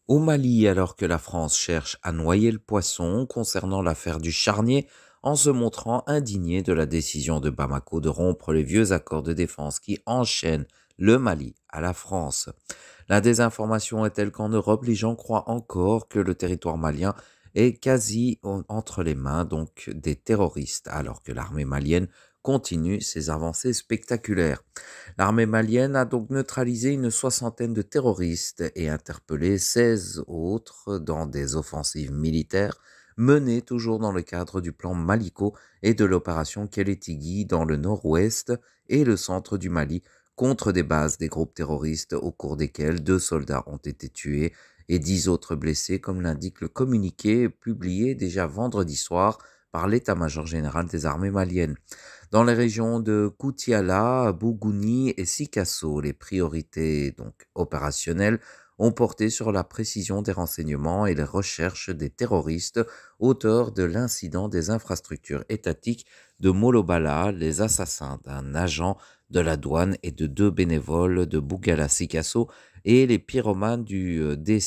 Au Mali, alors que la France cherche à noyer le poisson concernant l'affaire du charnier, en se montrant indignée de la décision de Bamako de rompre les vieux accords de défense qui enchaînent le Mali à la France. La désinformation est telle qu'en Europe, les gens croient encore que le territoire malien est entre les mains donc des terroristes, alors que l'armée malienne continue ses avancées spectaculaires. L'armée malienne a donc neutralisé une soixantaine de terroristes et interpellé 16 autres dans des offensives militaires menées toujours dans le cadre du plan Maliko et de l'opération Keletigui dans le nord-ouest et le centre du Mali contre des bases des groupes terroristes au cours desquels 2 soldats ont été tués et 10 autres blessés, comme l'indique le communiqué publié déjà vendredi soir par l'état-major général des armées maliennes. Dans les régions de Koutiala, Bougouni et Sikasso, les priorités donc opérationnelles ont porté sur la précision des renseignements et les recherches des terroristes auteurs de l'incident des infrastructures étatiques de Molobala, les assassins d'un agent de la douane et de 2 bénévoles de Bougala Sikasso et les pyromanes du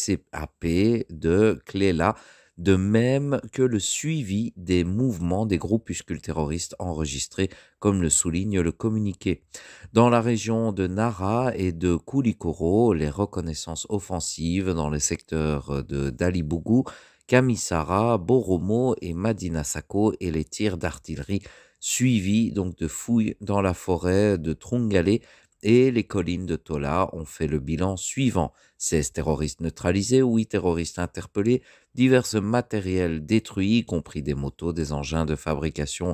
DCAP de Cléla, de même que le suivi des mouvements des groupuscules terroristes enregistrés, comme le souligne le communiqué. Dans la région de Nara et de Koulikoro, les reconnaissances offensives dans les secteurs de Dalibougou, Kamisara, Boromo et Madina Sako et les tirs d'artillerie suivis donc de fouilles dans la forêt de Trungale et les collines de Tola ont fait le bilan suivant: 16 terroristes neutralisés, 8 terroristes interpellés, divers matériels détruits, y compris des motos, des engins de fabrication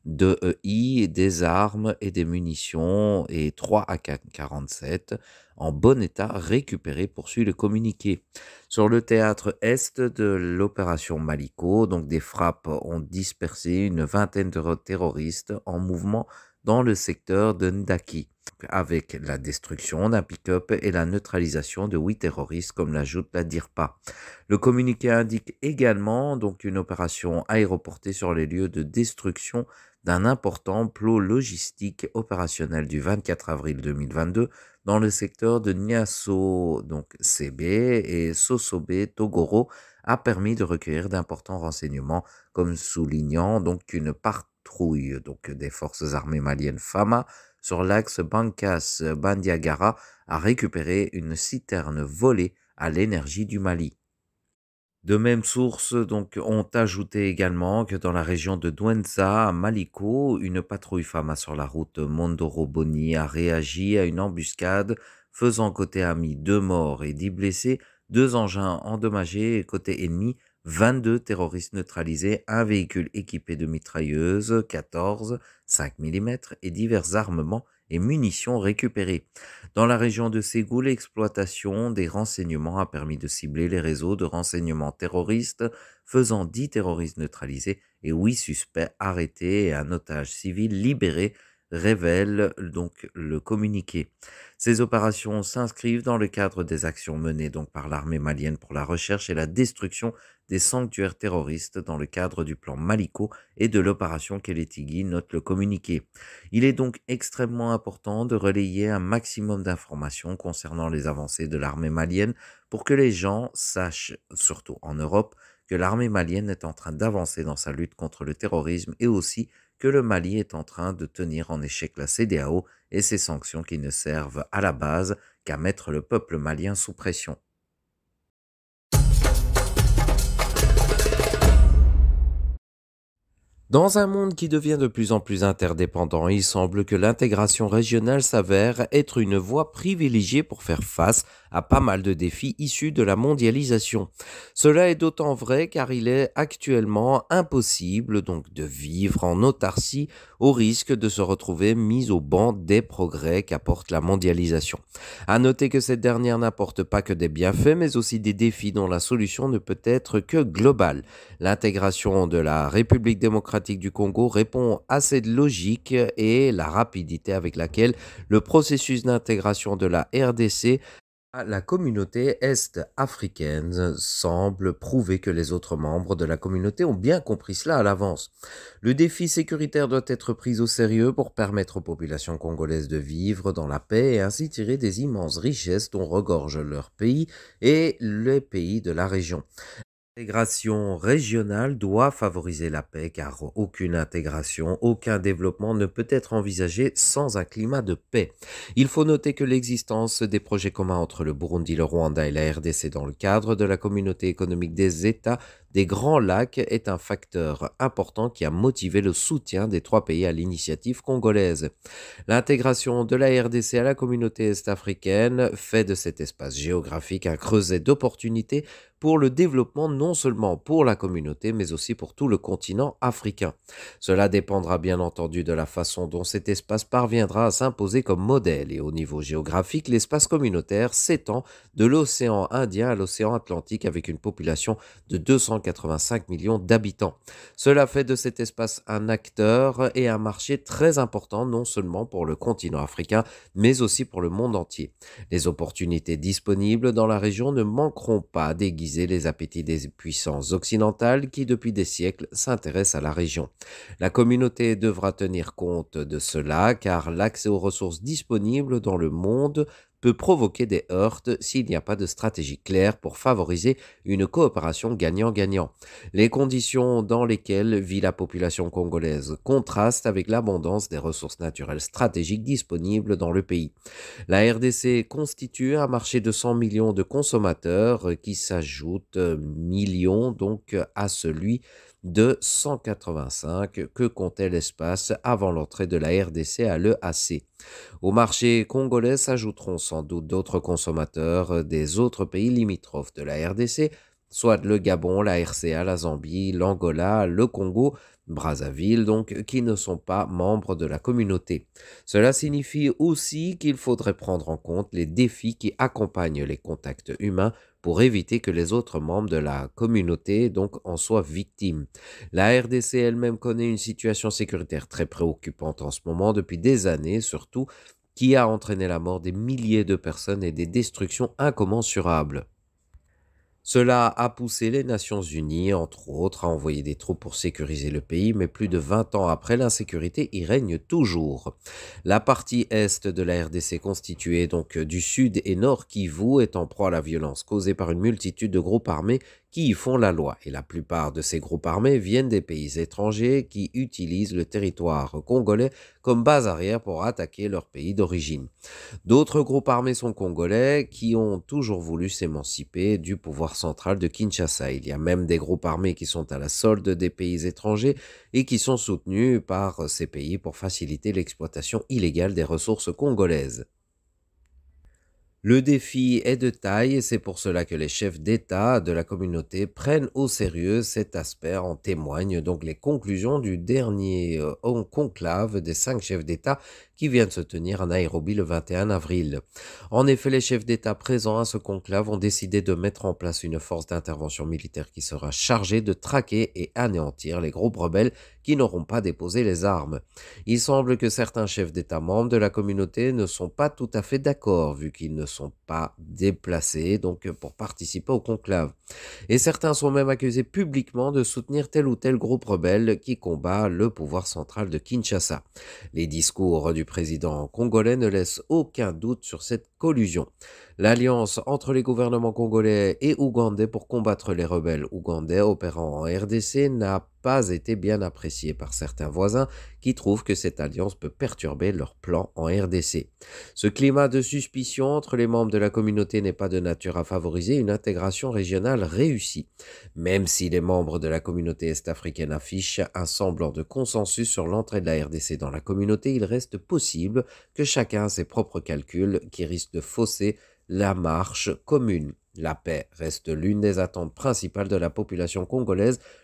d'EI, des armes et des munitions, et 3 AK-47 en bon état récupérés, poursuit le communiqué. Sur le théâtre est de l'opération Maliko, donc des frappes ont dispersé une vingtaine de terroristes en mouvement dans le secteur de Ndaki, avec la destruction d'un pick-up et la neutralisation de 8 terroristes, comme l'ajoute la DIRPA. Le communiqué indique également donc une opération aéroportée sur les lieux de destruction d'un important plot logistique opérationnel du 24 avril 2022 dans le secteur de Niasso, donc CB, et Sosobe Togoro a permis de recueillir d'importants renseignements, comme soulignant donc une patrouille donc des forces armées maliennes FAMA sur l'axe Bankas-Bandiagara a récupéré une citerne volée à l'énergie du Mali. De mêmes sources donc ont ajouté également que dans la région de Douentza, à Maliko, une patrouille FAMA sur la route Mondoro-Boni a réagi à une embuscade faisant côté ami 2 morts et 10 blessés, 2 engins endommagés et côté ennemi 22 terroristes neutralisés, un véhicule équipé de mitrailleuses 14, 5 mm et divers armements et munitions récupérés. Dans la région de Ségou, l'exploitation des renseignements a permis de cibler les réseaux de renseignements terroristes, faisant 10 terroristes neutralisés et 8 suspects arrêtés et un otage civil libéré, révèle donc le communiqué. Ces opérations s'inscrivent dans le cadre des actions menées donc par l'armée malienne pour la recherche et la destruction des sanctuaires terroristes dans le cadre du plan Maliko et de l'opération Keletigui, note le communiqué. Il est donc extrêmement important de relayer un maximum d'informations concernant les avancées de l'armée malienne pour que les gens sachent, surtout en Europe, que l'armée malienne est en train d'avancer dans sa lutte contre le terrorisme et aussi que le Mali est en train de tenir en échec la CEDEAO et ses sanctions qui ne servent à la base qu'à mettre le peuple malien sous pression. Dans un monde qui devient de plus en plus interdépendant, il semble que l'intégration régionale s'avère être une voie privilégiée pour faire face à pas mal de défis issus de la mondialisation. Cela est d'autant vrai car il est actuellement impossible donc de vivre en autarcie au risque de se retrouver mis au banc des progrès qu'apporte la mondialisation. À noter que cette dernière n'apporte pas que des bienfaits mais aussi des défis dont la solution ne peut être que globale. L'intégration de la République démocratique du Congo répond à cette logique et la rapidité avec laquelle le processus d'intégration de la RDC La communauté est-africaine semble prouver que les autres membres de la communauté ont bien compris cela à l'avance. Le défi sécuritaire doit être pris au sérieux pour permettre aux populations congolaises de vivre dans la paix et ainsi tirer des immenses richesses dont regorge leur pays et les pays de la région. L'intégration régionale doit favoriser la paix car aucune intégration, aucun développement ne peut être envisagé sans un climat de paix. Il faut noter que l'existence des projets communs entre le Burundi, le Rwanda et la RDC dans le cadre de la communauté économique des États des Grands Lacs est un facteur important qui a motivé le soutien des trois pays à l'initiative congolaise. L'intégration de la RDC à la communauté est-africaine fait de cet espace géographique un creuset d'opportunités pour le développement non seulement pour la communauté, mais aussi pour tout le continent africain. Cela dépendra bien entendu de la façon dont cet espace parviendra à s'imposer comme modèle et au niveau géographique, l'espace communautaire s'étend de l'océan Indien à l'océan Atlantique avec une population de 285 millions d'habitants. Cela fait de cet espace un acteur et un marché très important non seulement pour le continent africain, mais aussi pour le monde entier. Les opportunités disponibles dans la région ne manqueront pas d'aiguiser les appétits des puissances occidentales qui, depuis des siècles, s'intéressent à la région. La communauté devra tenir compte de cela car l'accès aux ressources disponibles dans le monde peut provoquer des heurts s'il n'y a pas de stratégie claire pour favoriser une coopération gagnant-gagnant. Les conditions dans lesquelles vit la population congolaise contrastent avec l'abondance des ressources naturelles stratégiques disponibles dans le pays. La RDC constitue un marché de 100 millions de consommateurs qui s'ajoute millions donc à celui de 185 que comptait l'espace avant l'entrée de la RDC à l'EAC. Au marché congolais s'ajouteront sans doute d'autres consommateurs des autres pays limitrophes de la RDC, soit le Gabon, la RCA, la Zambie, l'Angola, le Congo, Brazzaville, donc, qui ne sont pas membres de la communauté. Cela signifie aussi qu'il faudrait prendre en compte les défis qui accompagnent les contacts humains pour éviter que les autres membres de la communauté donc en soient victimes. La RDC elle-même connaît une situation sécuritaire très préoccupante en ce moment depuis des années surtout, qui a entraîné la mort des milliers de personnes et des destructions incommensurables. Cela a poussé les Nations Unies, entre autres, à envoyer des troupes pour sécuriser le pays, mais plus de 20 ans après, l'insécurité y règne toujours. La partie est de la RDC constituée donc du sud et nord Kivu est en proie à la violence causée par une multitude de groupes armés qui y font la loi. Et la plupart de ces groupes armés viennent des pays étrangers qui utilisent le territoire congolais comme base arrière pour attaquer leur pays d'origine. D'autres groupes armés sont congolais qui ont toujours voulu s'émanciper du pouvoir central de Kinshasa. Il y a même des groupes armés qui sont à la solde des pays étrangers et qui sont soutenus par ces pays pour faciliter l'exploitation illégale des ressources congolaises. Le défi est de taille et c'est pour cela que les chefs d'État de la communauté prennent au sérieux cet aspect. En témoignent donc les conclusions du dernier conclave des 5 chefs d'État qui vient de se tenir à Nairobi le 21 avril. En effet, les chefs d'État présents à ce conclave ont décidé de mettre en place une force d'intervention militaire qui sera chargée de traquer et anéantir les groupes rebelles qui n'auront pas déposé les armes. Il semble que certains chefs d'État membres de la communauté ne sont pas tout à fait d'accord, vu qu'ils ne sont pas déplacés donc pour participer au conclave. Et certains sont même accusés publiquement de soutenir tel ou tel groupe rebelle qui combat le pouvoir central de Kinshasa. Les discours du président congolais ne laissent aucun doute sur cette collusion. L'alliance entre les gouvernements congolais et ougandais pour combattre les rebelles ougandais opérant en RDC n'a pas été bien appréciée par certains voisins qui trouvent que cette alliance peut perturber leurs plans en RDC. Ce climat de suspicion entre les membres de la communauté n'est pas de nature à favoriser une intégration régionale réussie. Même si les membres de la communauté est-africaine affichent un semblant de consensus sur l'entrée de la RDC dans la communauté, il reste possible que chacun ait ses propres calculs qui risquent de fausser la marche commune. La paix reste l'une des attentes principales de la population congolaise.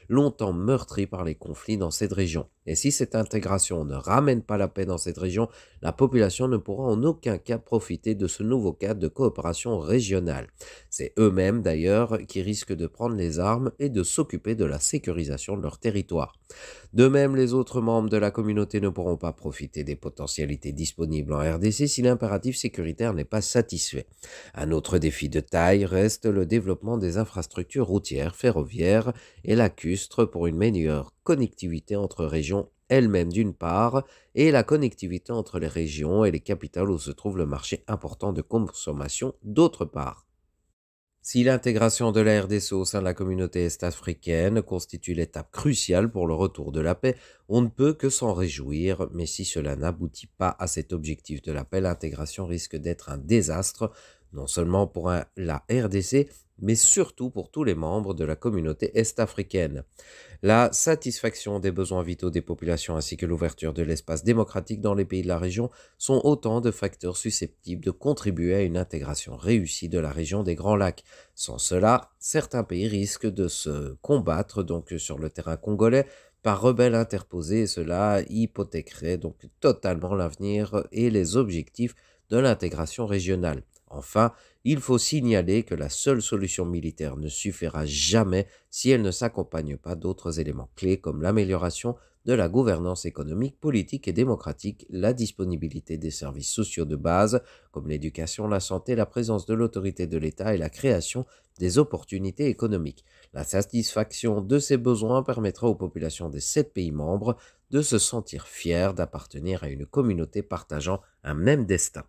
longtemps meurtrie par les conflits dans cette région. Et si cette intégration ne ramène pas la paix dans cette région, la population ne pourra en aucun cas profiter de ce nouveau cadre de coopération régionale. C'est eux-mêmes d'ailleurs qui risquent de prendre les armes et de s'occuper de la sécurisation de leur territoire. De même, les autres membres de la communauté ne pourront pas profiter des potentialités disponibles en RDC si l'impératif sécuritaire n'est pas satisfait. Un autre défi de taille reste le développement des infrastructures routières, ferroviaires et lacustres pour une meilleure connectivité entre régions elles-mêmes d'une part, et la connectivité entre les régions et les capitales où se trouve le marché important de consommation d'autre part. Si l'intégration de la RDC au sein de la communauté est-africaine constitue l'étape cruciale pour le retour de la paix, on ne peut que s'en réjouir, mais si cela n'aboutit pas à cet objectif de la paix, l'intégration risque d'être un désastre, non seulement pour la RDC, mais surtout pour tous les membres de la communauté est-africaine. La satisfaction des besoins vitaux des populations ainsi que l'ouverture de l'espace démocratique dans les pays de la région sont autant de facteurs susceptibles de contribuer à une intégration réussie de la région des Grands Lacs. Sans cela, certains pays risquent de se combattre donc sur le terrain congolais par rebelles interposés et cela hypothéquerait donc totalement l'avenir et les objectifs de l'intégration régionale. Enfin, il faut signaler que la seule solution militaire ne suffira jamais si elle ne s'accompagne pas d'autres éléments clés comme l'amélioration de la gouvernance économique, politique et démocratique, la disponibilité des services sociaux de base comme l'éducation, la santé, la présence de l'autorité de l'État et la création des opportunités économiques. La satisfaction de ces besoins permettra aux populations des 7 pays membres de se sentir fiers d'appartenir à une communauté partageant un même destin.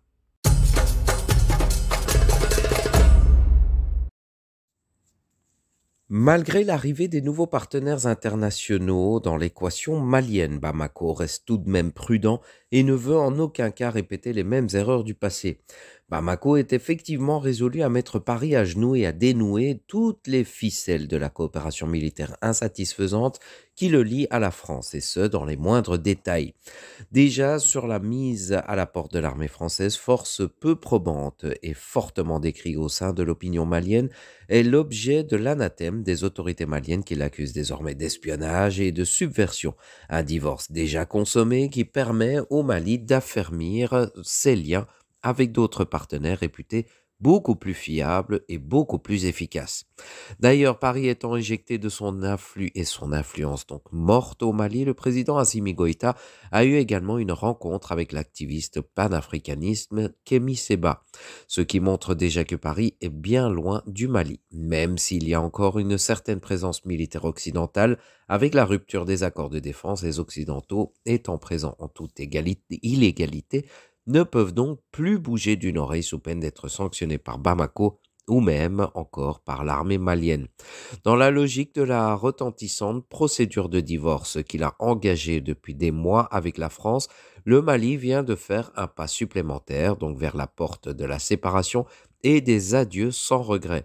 Malgré l'arrivée des nouveaux partenaires internationaux dans l'équation malienne, Bamako reste tout de même prudent et ne veut en aucun cas répéter les mêmes erreurs du passé. Bamako est effectivement résolu à mettre Paris à genoux et à dénouer toutes les ficelles de la coopération militaire insatisfaisante qui le lie à la France, et ce, dans les moindres détails. Déjà, sur la mise à la porte de l'armée française, force peu probante et fortement décrite au sein de l'opinion malienne, est l'objet de l'anathème des autorités maliennes qui l'accusent désormais d'espionnage et de subversion. Un divorce déjà consommé qui permet au Mali d'affermir ses liens avec d'autres partenaires réputés beaucoup plus fiables et beaucoup plus efficaces. D'ailleurs, Paris étant éjecté de son influx et son influence donc morte au Mali, le président Assimi Goïta a eu également une rencontre avec l'activiste panafricaniste Kémy Séba, ce qui montre déjà que Paris est bien loin du Mali, même s'il y a encore une certaine présence militaire occidentale. Avec la rupture des accords de défense, les Occidentaux étant présents en toute illégalité, ne peuvent donc plus bouger d'une oreille sous peine d'être sanctionnés par Bamako ou même encore par l'armée malienne. Dans la logique de la retentissante procédure de divorce qu'il a engagée depuis des mois avec la France, le Mali vient de faire un pas supplémentaire donc vers la porte de la séparation et des adieux sans regret.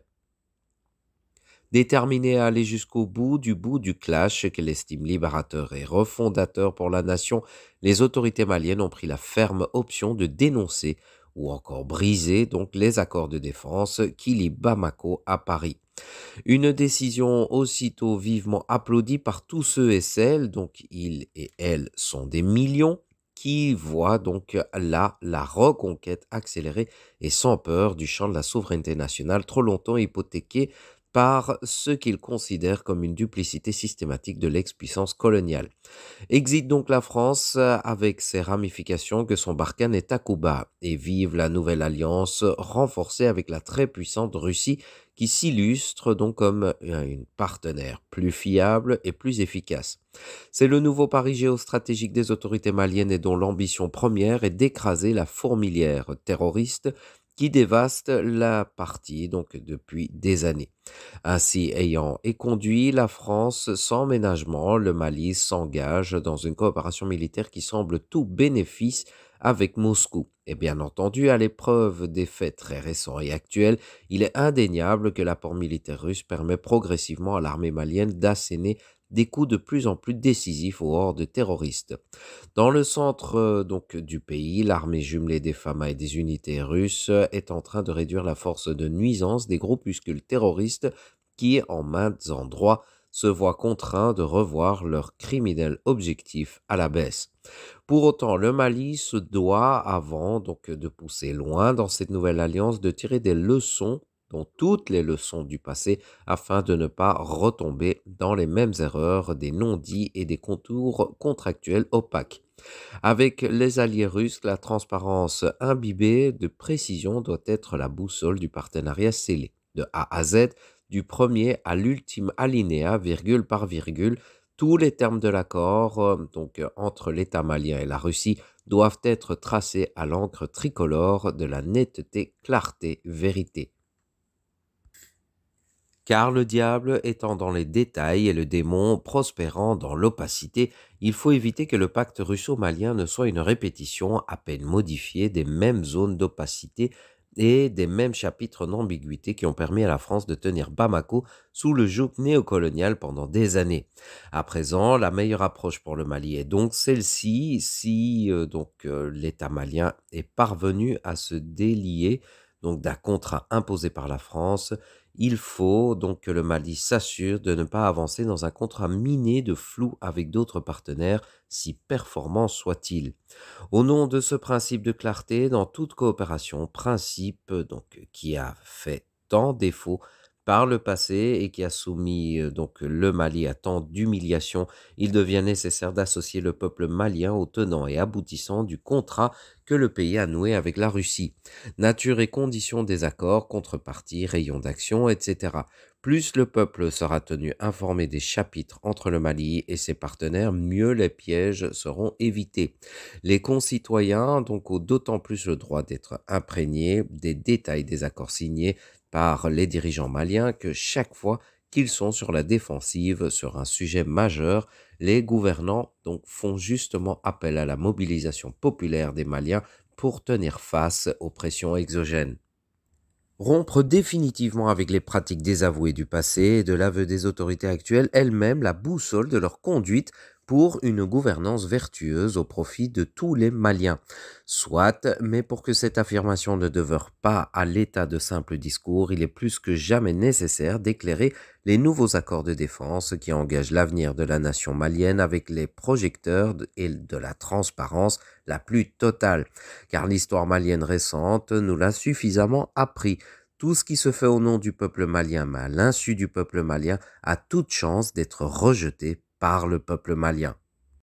Déterminé à aller jusqu'au bout du clash qu'elle estime libérateur et refondateur pour la nation, les autorités maliennes ont pris la ferme option de dénoncer ou encore briser donc les accords de défense qui lient Bamako à Paris. Une décision aussitôt vivement applaudie par tous ceux et celles, donc ils et elles sont des millions, qui voient donc là la reconquête accélérée et sans peur du champ de la souveraineté nationale trop longtemps hypothéqué par ce qu'ils considèrent comme une duplicité systématique de l'ex-puissance coloniale. Exit donc la France avec ses ramifications que son Barkhane est Takuba et vive la nouvelle alliance renforcée avec la très puissante Russie qui s'illustre donc comme une partenaire plus fiable et plus efficace. C'est le nouveau pari géostratégique des autorités maliennes et dont l'ambition première est d'écraser la fourmilière terroriste qui dévaste la partie donc depuis des années. Ainsi ayant conduit la France sans ménagement, le Mali s'engage dans une coopération militaire qui semble tout bénéfice avec Moscou. Et bien entendu, à l'épreuve des faits très récents et actuels, il est indéniable que l'apport militaire russe permet progressivement à l'armée malienne d'asséner des coups de plus en plus décisifs aux hordes terroristes. Dans le centre donc du pays, l'armée jumelée des FAMA et des unités russes est en train de réduire la force de nuisance des groupuscules terroristes qui, en maints endroits, se voient contraints de revoir leur criminel objectif à la baisse. Pour autant, le Mali se doit, avant donc de pousser loin dans cette nouvelle alliance, de tirer des leçons, dont toutes les leçons du passé, afin de ne pas retomber dans les mêmes erreurs des non-dits et des contours contractuels opaques. Avec les alliés russes, la transparence imbibée de précision doit être la boussole du partenariat scellé, de A à Z, du premier à l'ultime alinéa, virgule par virgule. Tous les termes de l'accord, entre l'État malien et la Russie, doivent être tracés à l'encre tricolore de la netteté, clarté, vérité. Car le diable étant dans les détails et le démon prospérant dans l'opacité, il faut éviter que le pacte russo-malien ne soit une répétition à peine modifiée des mêmes zones d'opacité et des mêmes chapitres d'ambiguïté qui ont permis à la France de tenir Bamako sous le joug néocolonial pendant des années. À présent, la meilleure approche pour le Mali est donc celle-ci, si l'État malien est parvenu à se délier d'un contrat imposé par la France. Il faut donc que le Mali s'assure de ne pas avancer dans un contrat miné de flou avec d'autres partenaires, si performants soient-ils. Au nom de ce principe de clarté dans toute coopération, principe qui a fait tant défaut par le passé et qui a soumis le Mali à tant d'humiliations, il devient nécessaire d'associer le peuple malien aux tenants et aboutissants du contrat que le pays a noué avec la Russie. Nature et conditions des accords, contrepartie, rayons d'action, etc. Plus le peuple sera tenu informé des chapitres entre le Mali et ses partenaires, mieux les pièges seront évités. Les concitoyens ont d'autant plus le droit d'être imprégnés des détails des accords signés par les dirigeants maliens que chaque fois qu'ils sont sur la défensive sur un sujet majeur, les gouvernants font justement appel à la mobilisation populaire des Maliens pour tenir face aux pressions exogènes. Rompre définitivement avec les pratiques désavouées du passé et de l'aveu des autorités actuelles, elles-mêmes la boussole de leur conduite pour une gouvernance vertueuse au profit de tous les Maliens. Soit, mais pour que cette affirmation ne demeure pas à l'état de simple discours, il est plus que jamais nécessaire d'éclairer les nouveaux accords de défense qui engagent l'avenir de la nation malienne avec les projecteurs et de la transparence la plus totale. Car l'histoire malienne récente nous l'a suffisamment appris. Tout ce qui se fait au nom du peuple malien, mais à l'insu du peuple malien, a toute chance d'être rejeté par le peuple malien.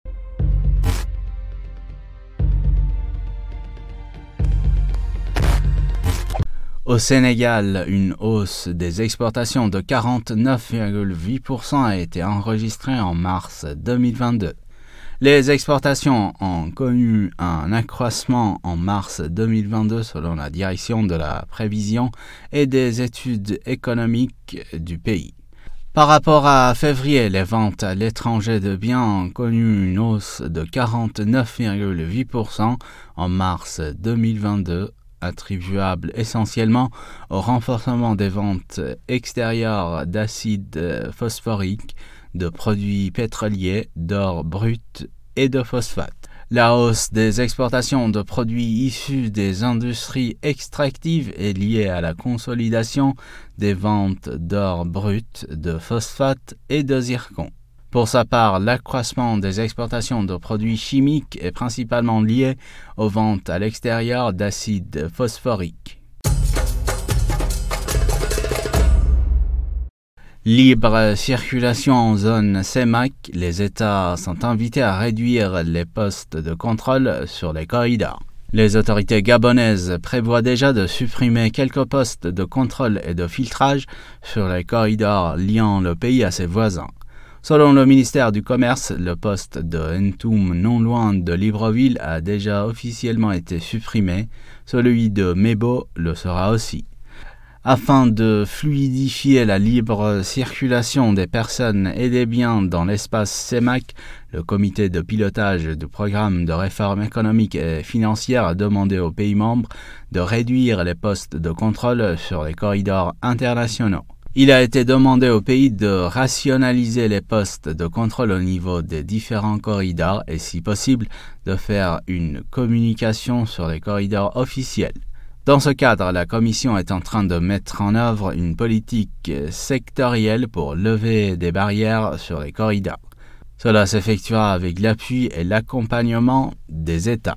Au Sénégal, une hausse des exportations de 49,8% a été enregistrée en mars 2022. Les exportations ont connu un accroissement en mars 2022 selon la direction de la prévision et des études économiques du pays. Par rapport à février, les ventes à l'étranger de biens ont connu une hausse de 49,8% en mars 2022, attribuable essentiellement au renforcement des ventes extérieures d'acide phosphorique, de produits pétroliers, d'or brut et de phosphate. La hausse des exportations de produits issus des industries extractives est liée à la consolidation des ventes d'or brut, de phosphate et de zircon. Pour sa part, l'accroissement des exportations de produits chimiques est principalement lié aux ventes à l'extérieur d'acide phosphorique. Libre circulation en zone CEMAC, les États sont invités à réduire les postes de contrôle sur les corridors. Les autorités gabonaises prévoient déjà de supprimer quelques postes de contrôle et de filtrage sur les corridors liant le pays à ses voisins. Selon le ministère du Commerce, le poste de Ntoum, non loin de Libreville, a déjà officiellement été supprimé. Celui de Mébo le sera aussi. Afin de fluidifier la libre circulation des personnes et des biens dans l'espace CEMAC, le comité de pilotage du programme de réforme économique et financière a demandé aux pays membres de réduire les postes de contrôle sur les corridors internationaux. Il a été demandé aux pays de rationaliser les postes de contrôle au niveau des différents corridors et, si possible, de faire une communication sur les corridors officiels. Dans ce cadre, la Commission est en train de mettre en œuvre une politique sectorielle pour lever des barrières sur les corridors. Cela s'effectuera avec l'appui et l'accompagnement des États.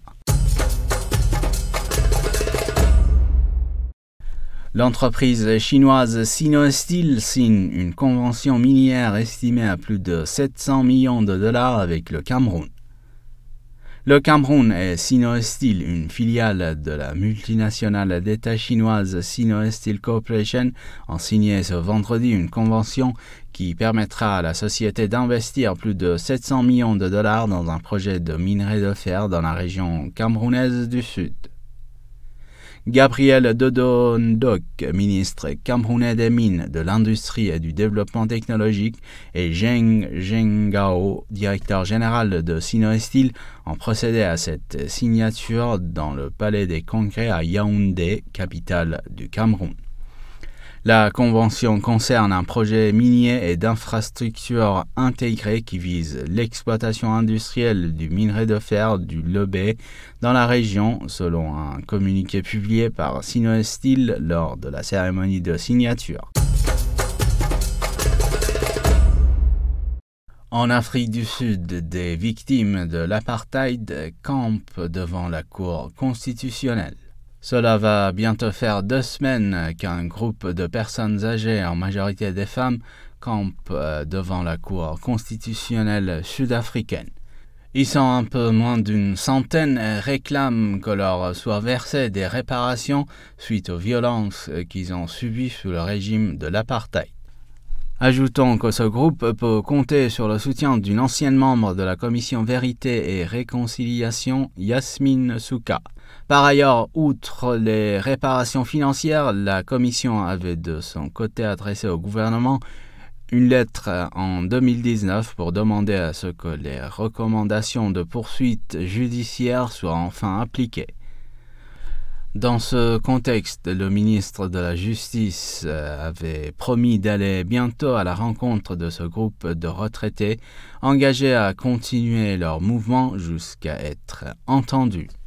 L'entreprise chinoise Sinosteel signe une convention minière estimée à plus de 700 millions de dollars avec le Cameroun. Le Cameroun et Sinosteel, une filiale de la multinationale d'État chinoise Sinosteel Corporation, ont signé ce vendredi une convention qui permettra à la société d'investir plus de 700 millions de dollars dans un projet de minerai de fer dans la région camerounaise du Sud. Gabriel Dodo Ndok, ministre camerounais des Mines, de l'Industrie et du Développement technologique, et Zheng Zhenghao, directeur général de Sinosteel, ont procédé à cette signature dans le Palais des Congrès à Yaoundé, capitale du Cameroun. La convention concerne un projet minier et d'infrastructure intégré qui vise l'exploitation industrielle du minerai de fer du Lobé dans la région, selon un communiqué publié par Sinosteel lors de la cérémonie de signature. En Afrique du Sud, des victimes de l'apartheid campent devant la Cour constitutionnelle. Cela va bientôt faire 2 semaines qu'un groupe de personnes âgées, en majorité des femmes, campent devant la Cour constitutionnelle sud-africaine. Ils sont un peu moins d'une centaine et réclament que leur soient versées des réparations suite aux violences qu'ils ont subies sous le régime de l'apartheid. Ajoutons que ce groupe peut compter sur le soutien d'une ancienne membre de la Commission Vérité et Réconciliation, Yasmine Souka. Par ailleurs, outre les réparations financières, la Commission avait de son côté adressé au gouvernement une lettre en 2019 pour demander à ce que les recommandations de poursuite judiciaire soient enfin appliquées. Dans ce contexte, le ministre de la Justice avait promis d'aller bientôt à la rencontre de ce groupe de retraités engagés à continuer leur mouvement jusqu'à être entendus.